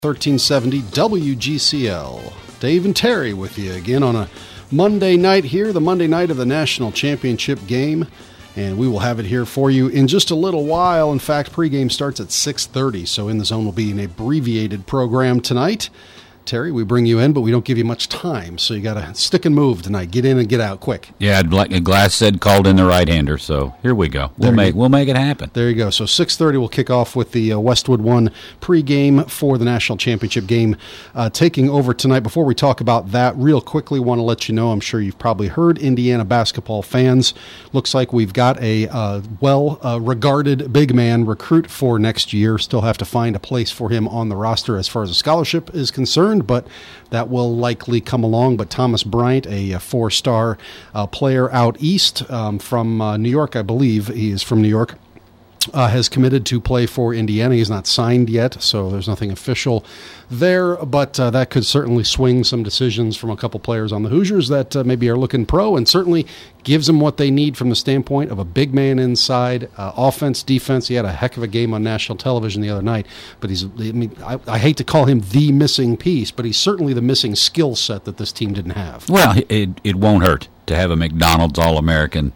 1370 WGCL. Dave and Terry with you again on a Monday night here, the Monday night of the National Championship game. And we will have it here for you in just a little while. In fact, pregame starts at 6:30, so In the Zone will be an abbreviated program tonight. Terry, we bring you in, but we don't give you much time, so you got to stick and move tonight. Get in and get out quick. Yeah, Glass said called in the right-hander, so here we go. We'll make it happen. There you go. So 6:30 we'll kick off with the Westwood One pregame for the National Championship game taking over tonight. Before we talk about that, real quickly, want to let you know, I'm sure you've probably heard, Indiana basketball fans, looks like we've got a well-regarded big man recruit for next year. Still have to find a place for him on the roster as far as a scholarship is concerned, but that will likely come along. But Thomas Bryant, a four-star player out east from New York, I believe he is from New York, has committed to play for Indiana. He's not signed yet, so there's nothing official there, but that could certainly swing some decisions from a couple players on the Hoosiers that maybe are looking pro, and certainly gives them what they need from the standpoint of a big man inside, offense, defense. He had a heck of a game on national television the other night, but I hate to call him the missing piece, but he's certainly the missing skill set that this team didn't have. Well, it won't hurt to have a McDonald's All-American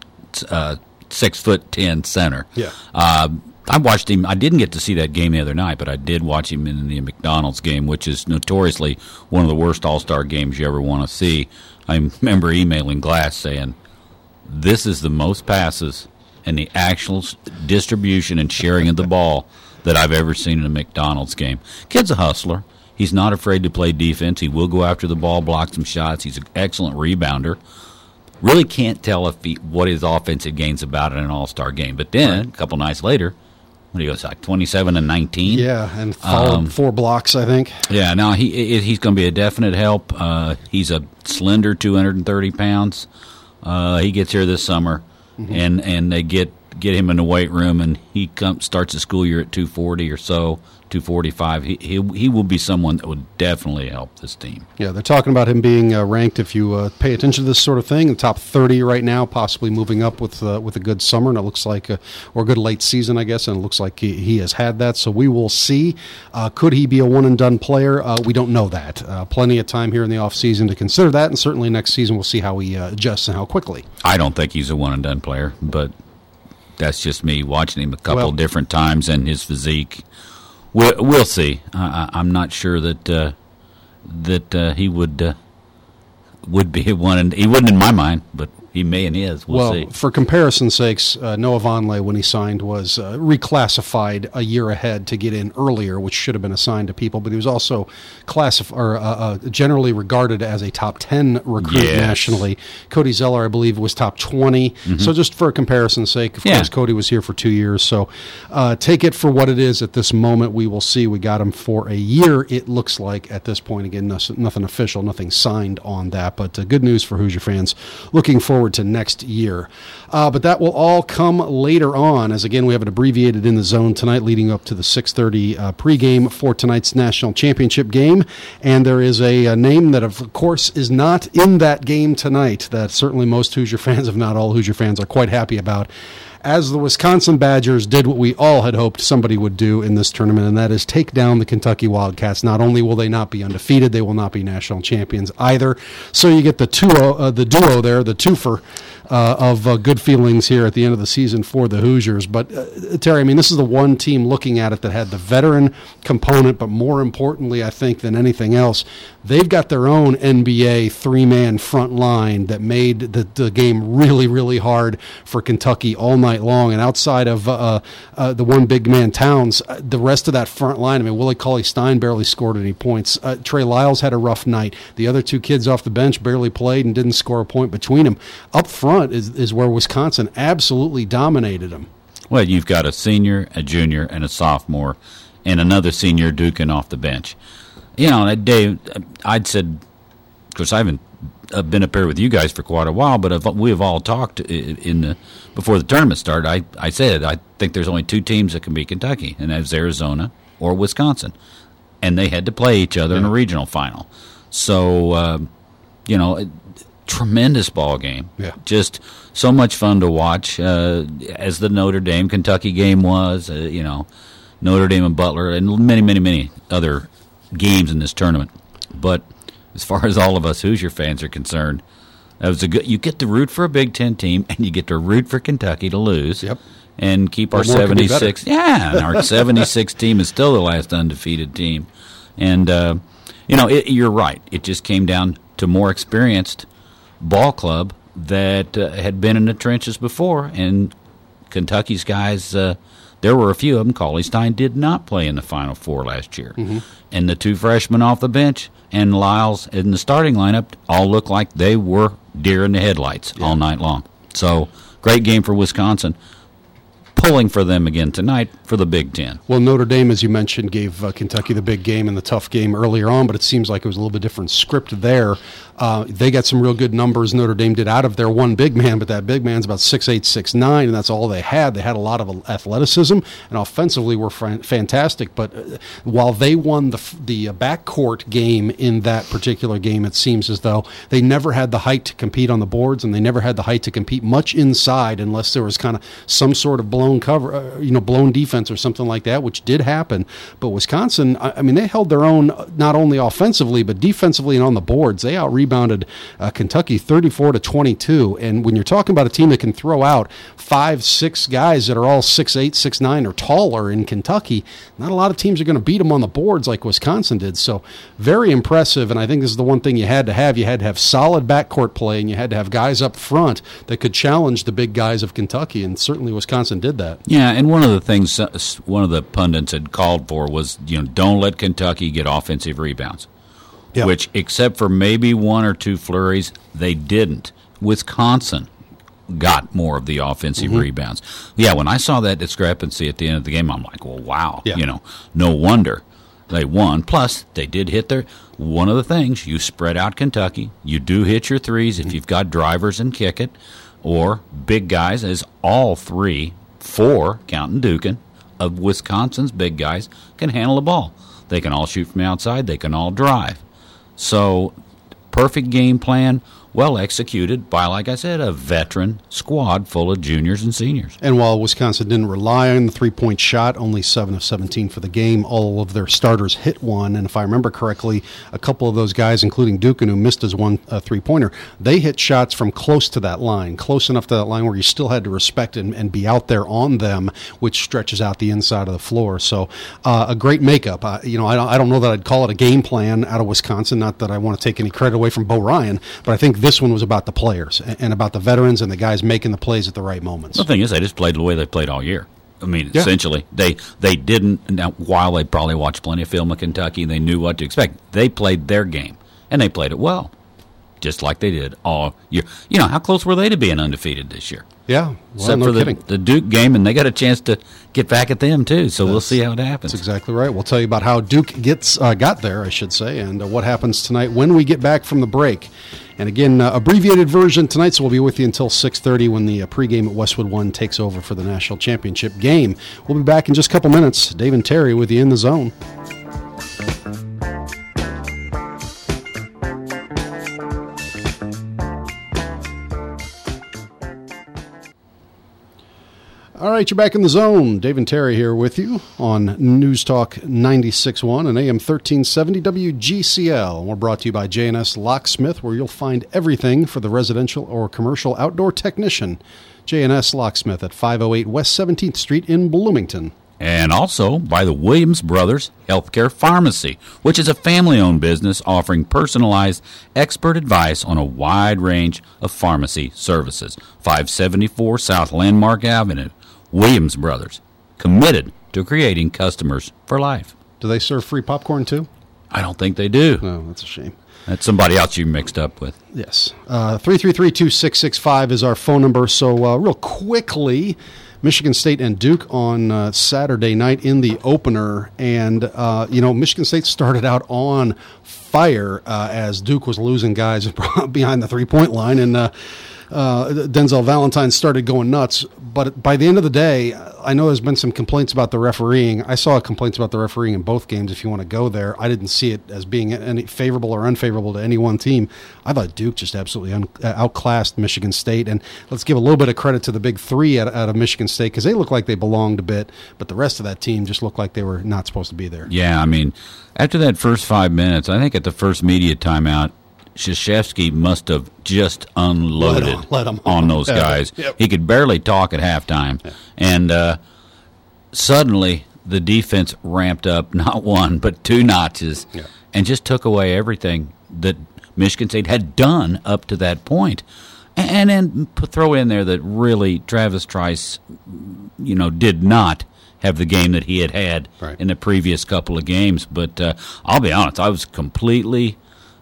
6'10" center. Yeah. I watched him. I didn't get to see that game the other night, but I did watch him in the McDonald's game, which is notoriously one of the worst all-star games you ever want to see. I remember emailing Glass saying, this is the most passes and the actual distribution and sharing of the ball that I've ever seen in a McDonald's game. Kid's a hustler. He's not afraid to play defense. He will go after the ball, block some shots. He's an excellent rebounder. Really can't tell what his offensive game's about in an all-star game. But then, a couple nights later, what he goes like 27 and 19. Yeah, and followed 4 blocks, I think. Yeah, now he's going to be a definite help. He's a slender 230 pounds. He gets here this summer, and they get him in the weight room, and he starts the school year at 240 or so. 245. He will be someone that would definitely help this team. Yeah, they're talking about him being ranked, if you pay attention to this sort of thing, in the top 30 right now, possibly moving up with a good summer, and it looks like, or a good late season, I guess, and it looks like he has had that. So we will see. Could he be a one-and-done player? We don't know that. Plenty of time here in the offseason to consider that, and certainly next season we'll see how he adjusts and how quickly. I don't think he's a one-and-done player, but that's just me watching him a couple different times and his physique. We'll see. I'm not sure that he would be one, and he wouldn't in my mind, but he may and is. We'll see. For comparison's sakes, Noah Vonleh, when he signed, was reclassified a year ahead to get in earlier, which should have been assigned to people. But he was also generally regarded as a top 10 recruit nationally. Cody Zeller, I believe, was top 20. Mm-hmm. So just for comparison's sake, of course, Cody was here for 2 years. So take it for what it is at this moment. We will see. We got him for a year, it looks like, at this point. Again, nothing official, nothing signed on that. But good news for Hoosier fans. Looking forward to next year. But that will all come later on, as again we have it abbreviated In the Zone tonight, leading up to the 6:30 pregame for tonight's national championship game. And there is a name that, of course, is not in that game tonight that certainly most Hoosier fans, if not all Hoosier fans, are quite happy about, as the Wisconsin Badgers did what we all had hoped somebody would do in this tournament, and that is take down the Kentucky Wildcats. Not only will they not be undefeated, they will not be national champions either. So you get the duo there, the twofer of good feelings here at the end of the season for the Hoosiers. But, Terry, I mean, this is the one team looking at it that had the veteran component, but more importantly, I think, than anything else, they've got their own NBA three-man front line that made the game really, really hard for Kentucky all night long. And outside of the one big man, Towns, the rest of that front line, I mean, Willie Cauley-Stein barely scored any points. Trey Lyles had a rough night. The other two kids off the bench barely played and didn't score a point between them. Up front is where Wisconsin absolutely dominated them. Well, you've got a senior, a junior, and a sophomore, and another senior duking off the bench. You know, Dave, I'd said, of course, I haven't been up here with you guys for quite a while, but we have all talked before the tournament started. I said I think there's only two teams that can beat Kentucky, and that's Arizona or Wisconsin, and they had to play each other in a regional final. So, tremendous ball game. Yeah. Just so much fun to watch, as the Notre Dame Kentucky game was. Notre Dame and Butler, and many, many, many other games in this tournament. But as far as all of us Hoosier fans are concerned, that was you get to root for a Big Ten team, and you get to root for Kentucky to lose. Yep. And keep our 76. Yeah, and our 76 team is still the last undefeated team. And, you're right. It just came down to more experienced ball club that had been in the trenches before. And Kentucky's guys, there were a few of them. Cauley Stein did not play in the Final Four last year. Mm-hmm. And the two freshmen off the bench and Lyles in the starting lineup all looked like they were deer in the headlights all night long. So, great game for Wisconsin. Pulling for them again tonight for the Big Ten. Well, Notre Dame, as you mentioned, gave Kentucky the big game and the tough game earlier on, but it seems like it was a little bit different script there. They got some real good numbers, Notre Dame did, out of their one big man, but that big man's about 6'8", 6'9", and that's all they had. They had a lot of athleticism, and offensively were fantastic, but while they won the backcourt game in that particular game, it seems as though they never had the height to compete on the boards, and they never had the height to compete much inside unless there was kind of some sort of blown defense or something like that, which did happen. But Wisconsin, I mean, they held their own not only offensively but defensively and on the boards. They out-rebounded Kentucky 34-22. And when you're talking about a team that can throw out 5-6 guys that are all 6'8", 6'9", or taller in Kentucky, not a lot of teams are going to beat them on the boards like Wisconsin did. So very impressive. And I think this is the one thing you had to have. You had to have solid backcourt play, and you had to have guys up front that could challenge the big guys of Kentucky. And certainly Wisconsin did that. Yeah, and one of the things one of the pundits had called for was, don't let Kentucky get offensive rebounds, which, except for maybe one or two flurries, they didn't. Wisconsin got more of the offensive rebounds. Yeah, when I saw that discrepancy at the end of the game, I'm like, well, wow, no wonder they won. Plus, they did hit one of the things, you spread out Kentucky, you do hit your threes if you've got drivers and kick it, or big guys, as all 4, counting Dukin, of Wisconsin's big guys can handle the ball. They can all shoot from outside. They can all drive. So, perfect game plan, well executed by, like I said, a veteran squad full of juniors and seniors. And while Wisconsin didn't rely on the three-point shot, only 7 of 17 for the game, all of their starters hit one. And if I remember correctly, a couple of those guys, including Dukin, who missed his one three-pointer, they hit shots from close to that line, close enough to that line where you still had to respect and be out there on them, which stretches out the inside of the floor. So a great makeup. I don't know that I'd call it a game plan out of Wisconsin, not that I want to take any credit away from Bo Ryan, but I think this one was about the players and about the veterans and the guys making the plays at the right moments. The thing is, they just played the way they played all year. I mean, essentially, they didn't. Now, while they probably watched plenty of film of Kentucky and they knew what to expect, they played their game, and they played it well, just like they did all year. How close were they to being undefeated this year? Yeah, well, except for the Duke game, and they got a chance to get back at them too. So we'll see how it happens. That's exactly right. We'll tell you about how Duke got there, I should say, and what happens tonight when we get back from the break. And again, abbreviated version tonight, so we'll be with you until 6:30 when the pregame at Westwood One takes over for the national championship game. We'll be back in just a couple minutes. Dave and Terry with you in the zone. All right, you're back in the zone. Dave and Terry here with you on News Talk 96.1 and AM 1370 WGCL. We're brought to you by J&S Locksmith, where you'll find everything for the residential or commercial outdoor technician. J&S Locksmith at 508 West 17th Street in Bloomington. And also by the Williams Brothers Healthcare Pharmacy, which is a family-owned business offering personalized expert advice on a wide range of pharmacy services. 574 South Landmark Avenue. Williams Brothers, committed to creating customers for life. Do they serve free popcorn too? I don't think they do. No, that's a shame. That's somebody else you mixed up with. Yes. 333-2665 is our phone number. So real quickly, Michigan State and Duke on Saturday night in the opener. And, Michigan State started out on fire as Duke was losing guys behind the three-point line. And Denzel Valentine started going nuts. But by the end of the day, I know there's been some complaints about the refereeing. I saw complaints about the refereeing in both games, if you want to go there. I didn't see it as being any favorable or unfavorable to any one team. I thought Duke just absolutely outclassed Michigan State. And let's give a little bit of credit to the big three out of Michigan State, because they looked like they belonged a bit, but the rest of that team just looked like they were not supposed to be there. Yeah, I mean, after that first 5 minutes, I think at the first media timeout, Krzyzewski must have just unloaded let him. on those guys. Yep. He could barely talk at halftime. Yeah. And suddenly the defense ramped up not one but two notches and just took away everything that Michigan State had done up to that point. And then throw in there that really Travis Trice, did not have the game that he had in the previous couple of games. But I'll be honest, I was completely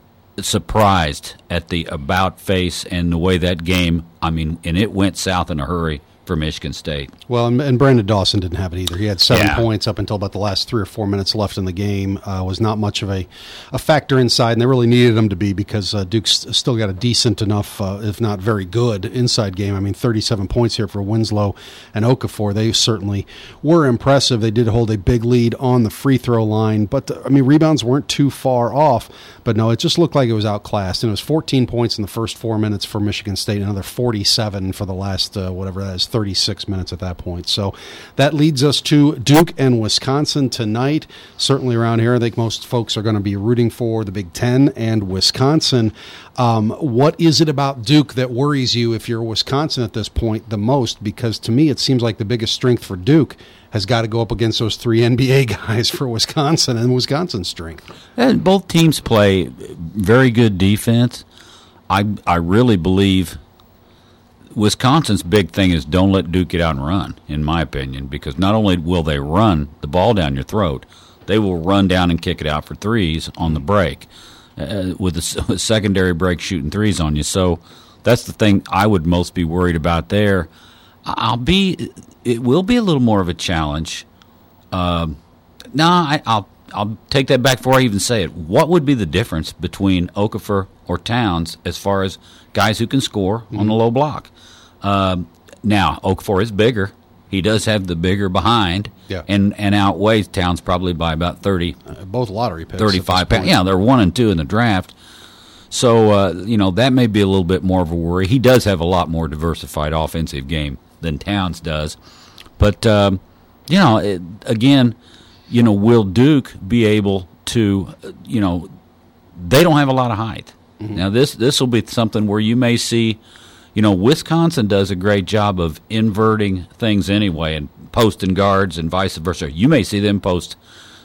surprised at the about face and the way that game, and it went south in a hurry for Michigan State. Well, and Brandon Dawson didn't have it either. He had 7 points up until about the last 3 or 4 minutes left in the game. Was not much of a factor inside, and they really needed him to be, because Duke's still got a decent enough, if not very good, inside game. 37 points here for Winslow and Okafor. They certainly were impressive. They did hold a big lead on the free throw line, but rebounds weren't too far off. But no, it just looked like it was outclassed, and it was 14 points in the first 4 minutes for Michigan State, another 47 for the last, whatever that is, 36 minutes at that point. So that leads us to Duke and Wisconsin tonight. Certainly around here, I think most folks are going to be rooting for the Big Ten and Wisconsin. What is it about Duke that worries you if you're Wisconsin at this point the most? Because to me, it seems like the biggest strength for Duke has got to go up against those 3 NBA guys for Wisconsin and Wisconsin's strength. And both teams play very good defense. I really believe Wisconsin's big thing is don't let Duke get out and run, in my opinion, because not only will they run the ball down your throat, they will run down and kick it out for threes on the break, with a secondary break shooting threes on you. So that's the thing I would most be worried about there. It will be a little more of a challenge. I'll take that back before I even say it. What would be the difference between Okafor or Towns as far as guys who can score on the low block? Now, Okafor is bigger. He does have the bigger behind and outweighs Towns probably by about 30. Both lottery picks. 35 pounds. Yeah, they're 1 and 2 in the draft. So, that may be a little bit more of a worry. He does have a lot more diversified offensive game than Towns does. But, will Duke be able to, they don't have a lot of height. Mm-hmm. Now, this will be something where you may see, Wisconsin does a great job of inverting things anyway and posting guards and vice versa. You may see them post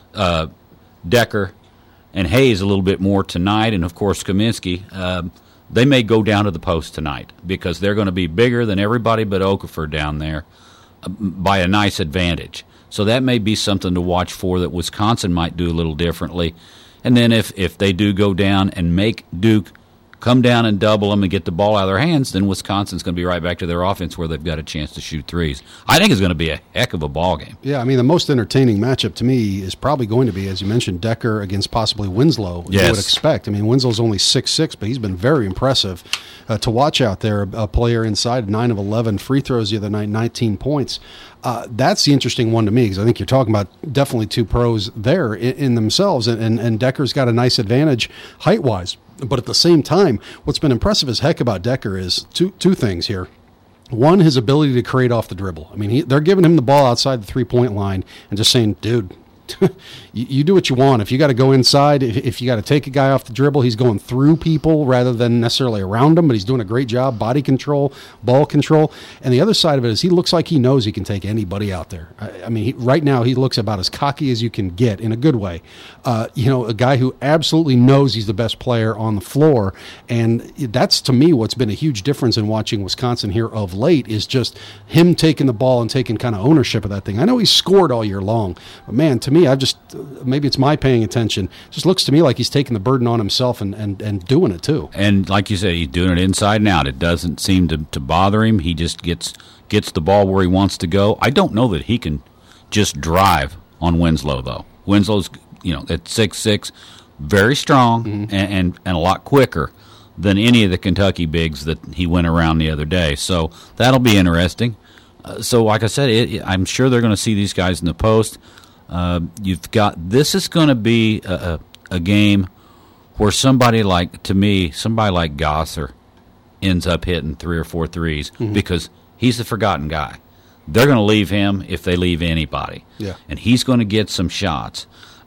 Decker and Hayes a little bit more tonight, and, of course, Kaminsky. They may go down to the post tonight because they're going to be bigger than everybody but Okafor down there by a nice advantage. So that may be something to watch for that Wisconsin might do a little differently. And then if they do go down and make Duke come down and double them and get the ball out of their hands, then Wisconsin's going to be right back to their offense where they've got a chance to shoot threes. I think it's going to be a heck of a ball game. Yeah, the most entertaining matchup to me is probably going to be, as you mentioned, Decker against possibly Winslow. Yes. You would expect. Winslow's only 6'6", but he's been very impressive to watch out there. A player inside 9 of 11 free throws the other night, 19 points. That's the interesting one to me, because I think you're talking about definitely two pros there in themselves, and Decker's got a nice advantage height-wise. But at the same time, what's been impressive as heck about Decker is two things here. One, his ability to create off the dribble. They're giving him the ball outside the three-point line and just saying, dude, you do what you want. If you got to go inside, if you got to take a guy off the dribble, he's going through people rather than necessarily around them, but he's doing a great job, body control, ball control. And the other side of it is he looks like he knows he can take anybody out there. Right now he looks about as cocky as you can get in a good way. A guy who absolutely knows he's the best player on the floor. And that's, to me, what's been a huge difference in watching Wisconsin here of late is just him taking the ball and taking kind of ownership of that thing. I know he's scored all year long, but man, to me, maybe it's my paying attention. Just looks to me like he's taking the burden on himself and doing it too. And like you said, he's doing it inside and out. It doesn't seem to bother him. He just gets the ball where he wants to go. I don't know that he can just drive on Winslow, though. Winslow's, at 6'6", very strong and a lot quicker. than any of the Kentucky bigs that he went around the other day. So that'll be interesting. So like I said, I'm sure they're going to see these guys in the post. This is going to be a game where somebody like Gosser ends up hitting 3 or 4 threes because he's the forgotten guy. They're going to leave him if they leave anybody. Yeah. And he's going to get some shots.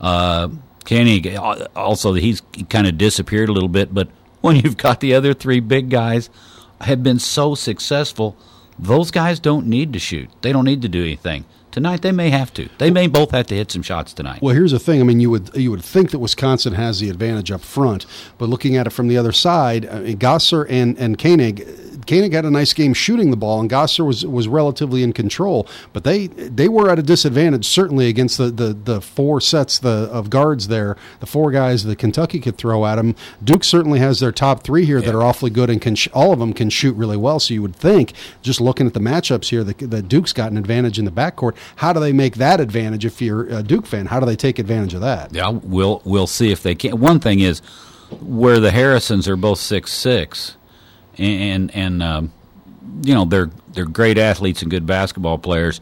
Kenny, also, he's kind of disappeared a little bit, but when you've got the other 3 big guys have been so successful, those guys don't need to shoot. They don't need to do anything. Tonight they may have to. They may both have to hit some shots tonight. Well, here's the thing. I mean, you would think that Wisconsin has the advantage up front, but looking at it from the other side, Gosser and Koenig had a nice game shooting the ball, and Gosser was relatively in control. But they were at a disadvantage, certainly against the 4 sets of guards there, the 4 guys that Kentucky could throw at them. Duke certainly has their top 3 here that are awfully good, and all of them can shoot really well. So you would think, just looking at the matchups here, that Duke's got an advantage in the backcourt. How do they make that advantage if you're a Duke fan? How do they take advantage of that? Yeah, we'll see if they can. One thing is, where the Harrisons are both 6'6", and they're great athletes and good basketball players.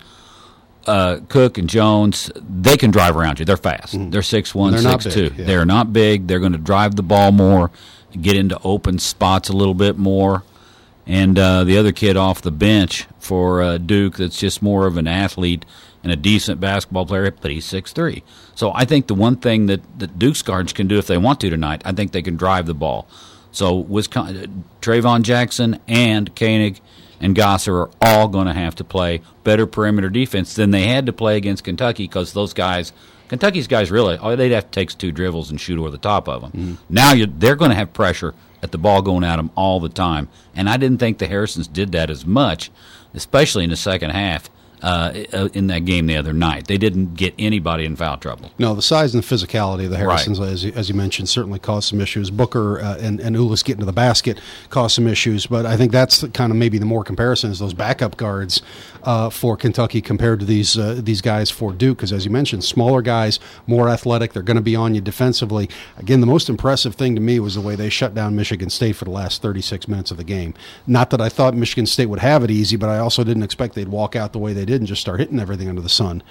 Cook and Jones, they can drive around you. They're fast. They're 6'1", 6'2". Yeah. They're not big. They're going to drive the ball more, get into open spots a little bit more. And the other kid off the bench for Duke that's just more of an athlete and a decent basketball player, but he's 6'3". So I think the one thing that Duke's guards can do if they want to tonight, I think they can drive the ball. So Trayvon Jackson and Koenig and Gosser are all going to have to play better perimeter defense than they had to play against Kentucky because Kentucky's guys really, they'd have to take 2 dribbles and shoot over the top of them. Now they're going to have pressure at the ball going at them all the time. And I didn't think the Harrisons did that as much, especially in the second half in that game the other night. They didn't get anybody in foul trouble. No, the size and the physicality of the Harrisons, right, as you mentioned, certainly caused some issues. Booker and Ulis getting to the basket caused some issues, but I think that's kind of maybe the more comparison is those backup guards for Kentucky compared to these guys for Duke, because as you mentioned, smaller guys, more athletic, they're going to be on you defensively. Again, the most impressive thing to me was the way they shut down Michigan State for the last 36 minutes of the game. Not that I thought Michigan State would have it easy, but I also didn't expect they'd walk out the way they did and just start hitting everything under the sun.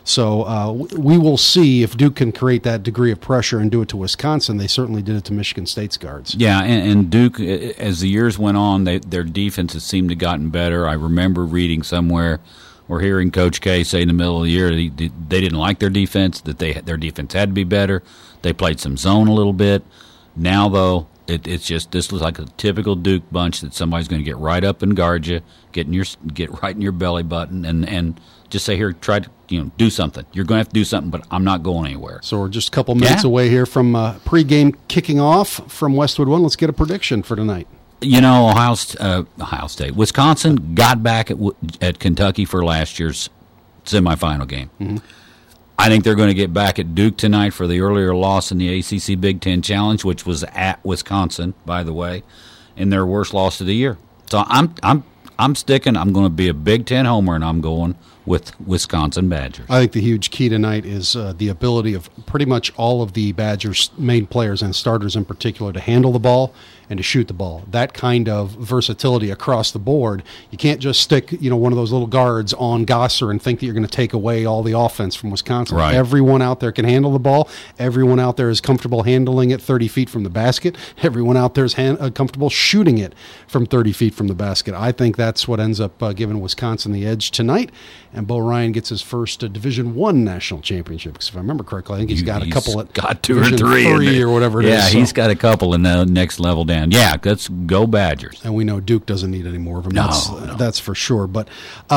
So we will see if Duke can create that degree of pressure and do it to Wisconsin. They certainly did it to Michigan State's guards. Yeah, and Duke, as the years went on, their defenses seemed to have gotten better. I remember reading somewhere or hearing Coach K say in the middle of the year they didn't like their defense, that their defense had to be better. They played some zone a little bit. Now, though, this looks like a typical Duke bunch that somebody's going to get right up and guard you, get right in your belly button, and just say, here, try to do something. You're going to have to do something, but I'm not going anywhere. So we're just a couple minutes away here from pregame kicking off from Westwood One. Let's get a prediction for tonight. Ohio State, Wisconsin got back at Kentucky for last year's semifinal game. Mm-hmm. I think they're going to get back at Duke tonight for the earlier loss in the ACC Big Ten Challenge, which was at Wisconsin, by the way, in their worst loss of the year. So I'm sticking. I'm going to be a Big Ten homer, and I'm going with Wisconsin Badgers. I think the huge key tonight is the ability of pretty much all of the Badgers' main players and starters in particular to handle the ball and to shoot the ball. That kind of versatility across the board. You can't just stick, one of those little guards on Gosser and think that you're going to take away all the offense from Wisconsin. Right. Everyone out there can handle the ball. Everyone out there is comfortable handling it 30 feet from the basket. Everyone out there is comfortable shooting it from 30 feet from the basket. I think that's what ends up giving Wisconsin the edge tonight. And Bo Ryan gets his first Division I national championship. Because if I remember correctly, I think he's got a couple at got 2 or 3 or whatever it is. Yeah, he's got a couple in the next level down. Yeah, let's go Badgers. And we know Duke doesn't need any more of them. No. That's for sure. But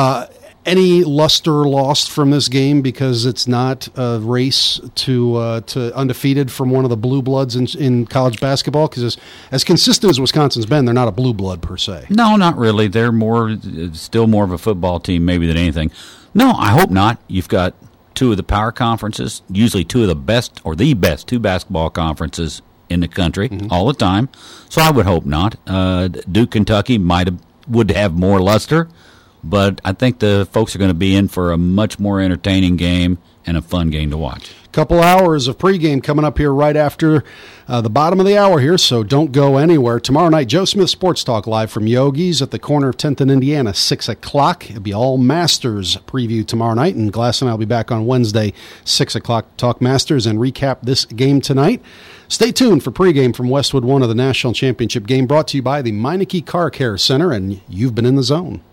any luster lost from this game because it's not a race to undefeated from one of the blue bloods in college basketball? Because as consistent as Wisconsin's been, they're not a blue blood per se. No, not really. They're still more of a football team maybe than anything. No, I hope not. You've got 2 of the power conferences, usually 2 of the best or the best 2 basketball conferences in the country all the time. So I would hope not. Duke, Kentucky would have more luster. But I think the folks are going to be in for a much more entertaining game and a fun game to watch. Couple hours of pregame coming up here right after the bottom of the hour here, so don't go anywhere. Tomorrow night, Joe Smith Sports Talk live from Yogi's at the corner of 10th and Indiana, 6 o'clock. It'll be all Masters preview tomorrow night, and Glass and I will be back on Wednesday, 6 o'clock, to talk Masters and recap this game tonight. Stay tuned for pregame from Westwood One of the National Championship game, brought to you by the Meineke Car Care Center, and you've been in the zone.